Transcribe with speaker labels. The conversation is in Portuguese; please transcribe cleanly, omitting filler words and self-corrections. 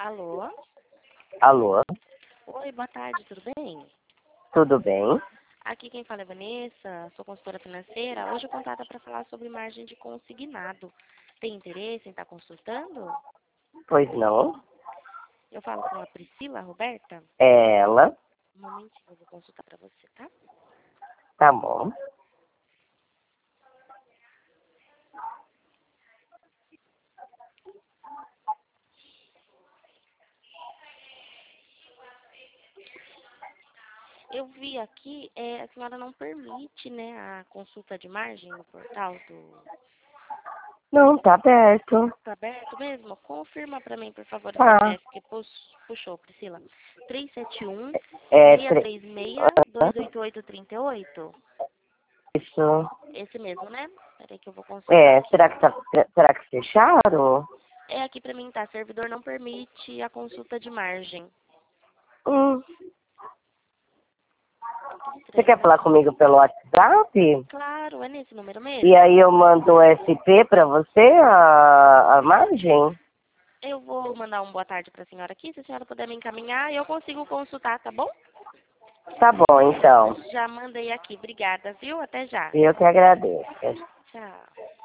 Speaker 1: Alô?
Speaker 2: Alô,
Speaker 1: Oi, boa tarde, tudo bem?
Speaker 2: tudo bem?
Speaker 1: Aqui quem fala é Vanessa, sou consultora financeira. Hoje o contato é para falar sobre margem de consignado. Tem interesse em estar consultando?
Speaker 2: Pois não?
Speaker 1: Eu falo com a Priscila, a Roberta.
Speaker 2: É ela,
Speaker 1: Um momentinho, eu vou consultar para você, tá?
Speaker 2: tá bom.
Speaker 1: Eu vi aqui, a senhora não permite, né, a consulta de margem no portal do...
Speaker 2: Não, tá aberto.
Speaker 1: Tá aberto mesmo? Confirma para mim, por favor, o
Speaker 2: Tá.
Speaker 1: CPF que puxou, Priscila. 371
Speaker 2: É,
Speaker 1: 636 28838.
Speaker 2: isso.
Speaker 1: Esse mesmo, né? Peraí que eu vou consultar
Speaker 2: É,
Speaker 1: aqui.
Speaker 2: será que fecharam?
Speaker 1: É aqui pra mim, tá? Servidor não permite a consulta de margem.
Speaker 2: Hum,
Speaker 1: Que
Speaker 2: você
Speaker 1: estranho,
Speaker 2: quer
Speaker 1: né?
Speaker 2: falar comigo pelo WhatsApp?
Speaker 1: Claro, é nesse número
Speaker 2: E
Speaker 1: mesmo?
Speaker 2: aí eu mando o SP pra você, a margem?
Speaker 1: Eu vou mandar um boa tarde pra senhora aqui. Se a senhora puder me encaminhar, eu consigo consultar, tá bom?
Speaker 2: Tá bom, então.
Speaker 1: Já mandei aqui. Obrigada, viu? Até já.
Speaker 2: Eu que agradeço.
Speaker 1: Tchau.